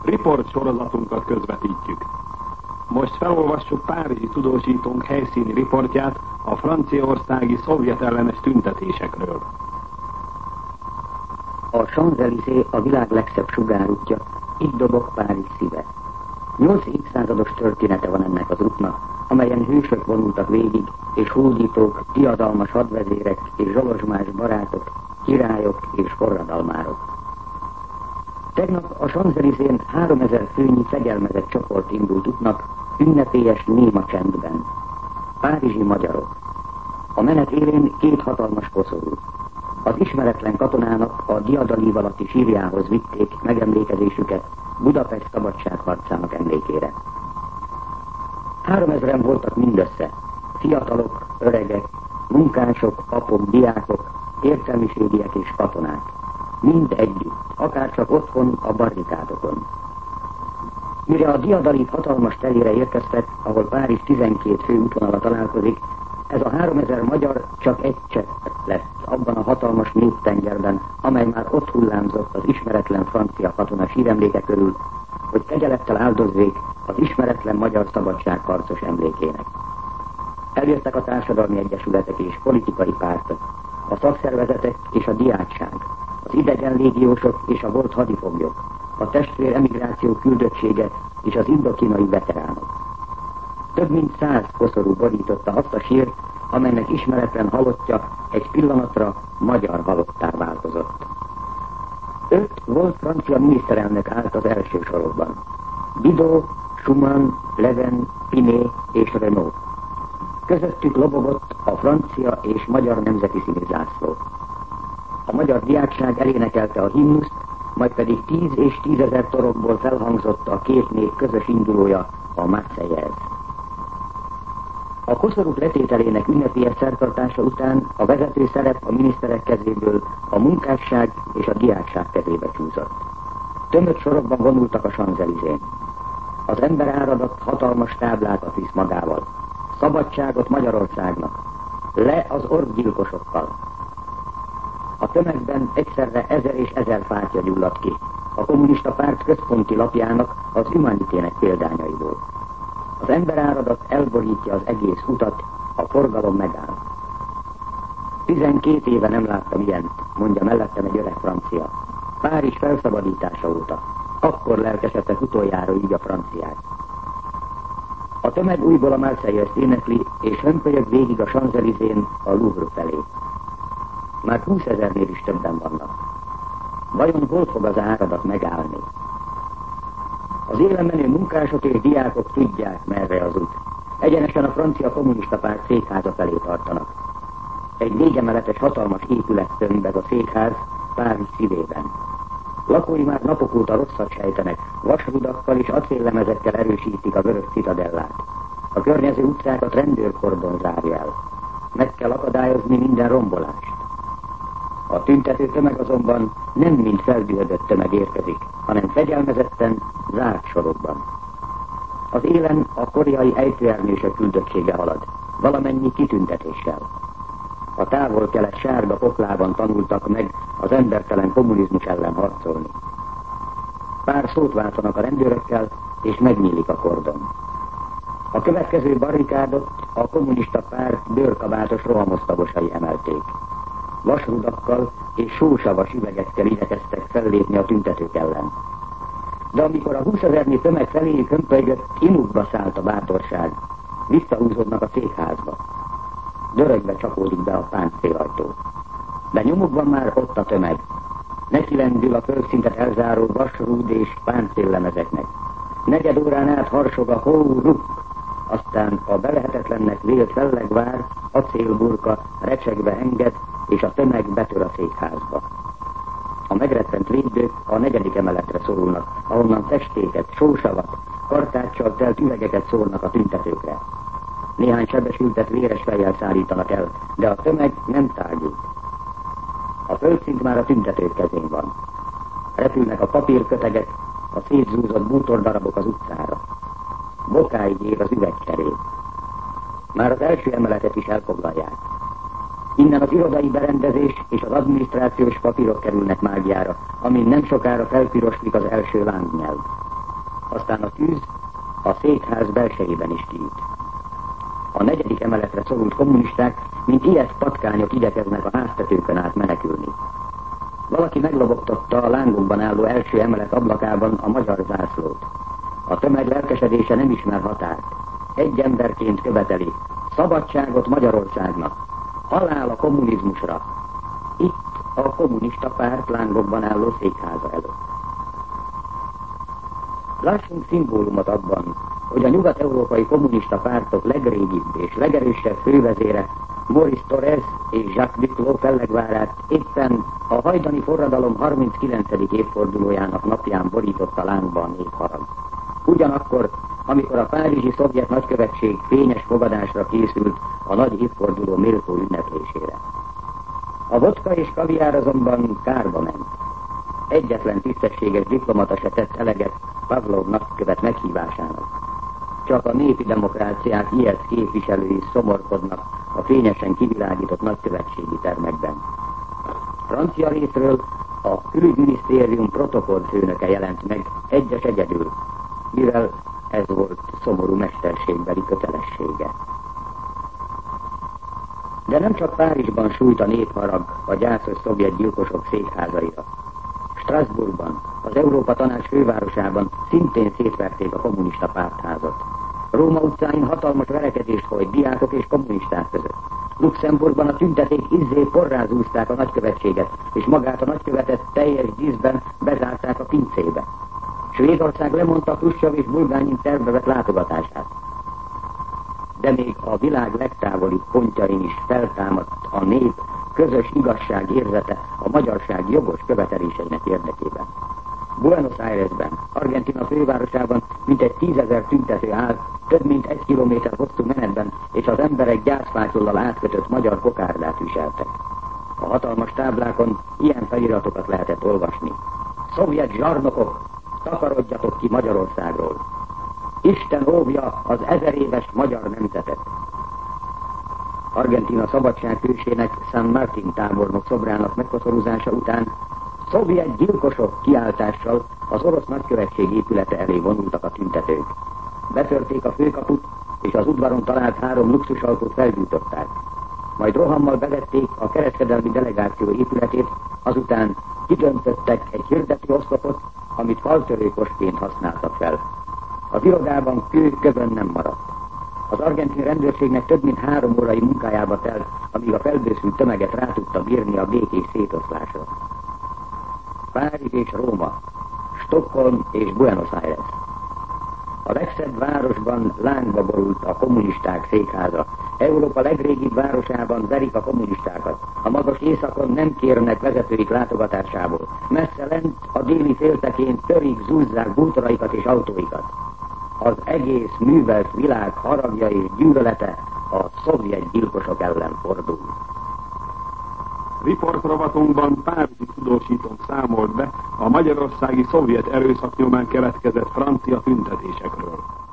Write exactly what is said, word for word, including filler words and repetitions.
Riport sorozatunkat közvetítjük. Most felolvassuk párizsi tudósítónk helyszíni riportját a franciaországi szovjet ellenes tüntetésekről. A Champs-Élysées a világ legszebb sugárútja, itt dobog Párizs szíve. Nyolc évszázados története van ennek az útnak, amelyen hősök vonultak végig, és hódítók, diadalmas hadvezérek és zsolozsmás barátok, királyok és forradalmárok. Tegnap a Champs-Élysées háromezer főnyi fegyelmezett csoport indult útnak, ünnepélyes néma csendben. Párizsi magyarok. A menet élén két hatalmas koszorú. Az ismeretlen katonának a diadalív alatti sírjához vitték megemlékezésüket Budapest szabadságharcának emlékére. Háromezren voltak mindössze, fiatalok, öregek, munkások, papok, diákok, értelmiségiek és katonák. Mind együtt, akárcsak otthon a barrikádokon. Mire a diadalív hatalmas telére érkeztek, ahol Párizs tizenkét fő útvonala találkozik, ez a háromezer magyar csak egy csepp lett abban a hatalmas néptengerben, amely már ott hullámzott az ismeretlen francia katona síremléke körül, hogy kegyelettel áldozzék az ismeretlen magyar szabadságharcos emlékének. Eljöttek a társadalmi egyesületek és politikai pártok, a szakszervezetek és a diákság, az idegen légiósok és a volt hadifoglyok, a testvér emigráció küldöttsége és az indokínai veteránok. Több mint száz koszorú borította azt a sírt, amelynek ismeretlen halottja egy pillanatra magyar halottá változott. Öt volt francia miniszterelnök állt az első sorokban. Bidot, Schumann, Leven, Pinet és Renault. Közöttük lobogott a francia és magyar nemzeti színizászló. A magyar diákság elénekelte a himnuszt, majd pedig tíz és tízezer torokból felhangzott a két nép közös indulója, a Marseillaise. A koszorúk letételének ünnepélyes szertartása után a vezető szerep a miniszterek kezéből a munkásság és a diákság kezébe csúszott. Tömött sorokban vonultak a Champs-Élysées. Az emberáradat hatalmas táblákat visz magával. Szabadságot Magyarországnak! Le az orrgyilkosokkal! A tömegben egyszerre ezer és ezer fákja gyulladt ki, a kommunista párt központi lapjának, az Humanitének példányaiból. Az emberáradat elborítja az egész utat, a forgalom megáll. Tizenkét éve nem láttam ilyent, mondja mellettem egy öreg francia. Párizs felszabadítása óta. Akkor lelkesedtek utoljára így a franciák. A tömeg újból a Marseillaise énekli, és hömpölyög végig a Champs-Élysées a Louvre felé. Már húszezernél is többen vannak. Vajon hol fog az áradat megállni? Az élen menő munkások és diákok tudják, merre az út. Egyenesen a francia kommunista párt székháza felé tartanak. Egy négyemeletes hatalmas épület tömbeg a székház Párizs szívében. Lakói már napok óta rosszat sejtenek, vasrudakkal és acéllemezekkel erősítik a vörös citadellát. A környező utcákat rendőrkordon zárja el. Meg kell akadályozni minden rombolást. A tüntető tömeg azonban nem mint feldühödött tömeg érkezik, hanem fegyelmezetten, zárt sorokban. Az élen a koreai ejtőernyősök küldöttsége halad, valamennyi kitüntetéssel. A távol-kelet sárga poklában tanultak meg az embertelen kommunizmus ellen harcolni. Pár szót váltanak a rendőrökkel, és megnyílik a kordon. A következő barrikádot a kommunista párt bőrkabátos rohamosztagosai emelték. Vasrudakkal és sósavas üvegekkel igyekeztek fellépni a tüntetők ellen. De amikor a húszezernyi tömeg feléjük hömpölygött, inukba szállt a bátorság. Visszahúzódnak a székházba. Dörögbe csapódik be a páncéljajtó. De nyomukban már ott a tömeg. Neki lendül a földszintet elzáró vasrúd és páncéllemezeknek. Negyed órán át harsog a hó, ruk, aztán a belehetetlennek vélt fellegvár, acélburka recsegve enged, és a tömeg betör a székházba. A megrettent védők a negyedik emeletre szorulnak, ahonnan festéket, sósavat, kartáccsal telt üvegeket szórnak a tüntetőkre. Néhány sebesültet véres fejjel szállítanak el, de a tömeg nem tágít. A földszint már a tüntetők kezén van. Repülnek a papírkötegek, a szétzúzott bútordarabok az utcára. Bokáig ér az üvegcserép. Már az első emeletet is elfoglalják. Innen az irodai berendezés és az adminisztrációs papírok kerülnek Mágiára, amin nem sokára felpiroslik az első lángnyelv. aztán a tűz a székház belsejében is kiüt. A negyedik emeletre szorult kommunisták, mint ilyet patkányok igyekeznek a háztetőkön át menekülni. Valaki meglobogtatta a lángokban álló első emelet ablakában a magyar zászlót. A tömeg lelkesedése nem ismer határt. Egy emberként követeli: szabadságot Magyarországnak, halál a kommunizmusra. Itt a kommunista párt lángokban álló székháza előtt. Lássunk szimbólumot abban, hogy a nyugat-európai kommunista pártok legrégibb és legerősebb fővezére, Maurice Thorez és Jacques Duclos fellegvárát éppen a hajdani forradalom harminckilencedik évfordulójának napján borította lángba a népharag. Ugyanakkor, amikor a párizsi szovjet nagykövetség fényes fogadásra készült a nagy évforduló méltó ünneplésére. A vodka és kaviár azonban kárba ment. Egyetlen tisztességes diplomata se tett eleget Pavlov nagykövet meghívásának. Csak a népi demokráciák ilyet képviselői szomorkodnak a fényesen kivilágított nagykövetségi termekben. Francia részről a külügyminisztérium protokollfőnöke jelent meg egyes egyedül, mivel ez volt szomorú mesterségbeli kötelessége. De nem csak Párizsban sújt a népharag a gyászos szovjet gyilkosok székházaira. Strasbourgban, az Európa Tanács fővárosában szintén szétverték a kommunista pártházat. Róma utcáin hatalmas verekedést folyt diákok és kommunisták között. Luxemburgban a tünteték izzé porrázúzták a nagykövetséget, és magát a nagykövetet teljes díszben bezárták a pincébe. Svédország lemondta Hruscsov és Bulgánin tervbe vett látogatását. De még a világ legtávolibb pontjain is feltámadt a nép közös igazság érzete a magyarság jogos követeléseinek érdekében. Buenos Airesben, Argentina fővárosában mintegy tízezer tüntető állt több mint egy kilométer hosszú menetben, és az emberek gyászfátyollal átkötött magyar kokárdát viseltek. A hatalmas táblákon ilyen feliratokat lehetett olvasni: szovjet zsarnokok, takarodjatok ki Magyarországról! Isten óvja az ezeréves magyar nemzetet! Argentina szabadsághősének San Martín tábornok szobrának megkoszorúzása után szovjet gyilkosok kiáltással az orosz nagykövetség épülete elé vonultak a tüntetők. Betörték a főkaput, és az udvaron talált három luxusautót felgyújtották. Majd rohammal bevették a kereskedelmi delegáció épületét, azután kidöntöttek egy hirdető oszlopot, amit faltörőkosként használtak fel. Az irodában kő kövön nem maradt. Az argentin rendőrségnek több mint három órai munkájába telt, amíg a felbőszült tömeget rá tudta bírni a békés szétoszlásra. Párizs és Róma, Stockholm és Buenos Aires. A legszebb városban lángba borult a kommunisták székháza. Európa legrégibb városában verik a kommunistákat. A magas éjszakon nem kérnek vezetőik látogatásából. Messze lent a déli féltekén törik, zúzzák bútoraikat és autóikat. Az egész művelt világ haragja és gyűlölete a szovjet gyilkosok ellen fordul. Riportrovatunkban párizsi tudósítónk számolt be a magyarországi szovjet erőszak nyomán keletkezett francia tüntetésekről.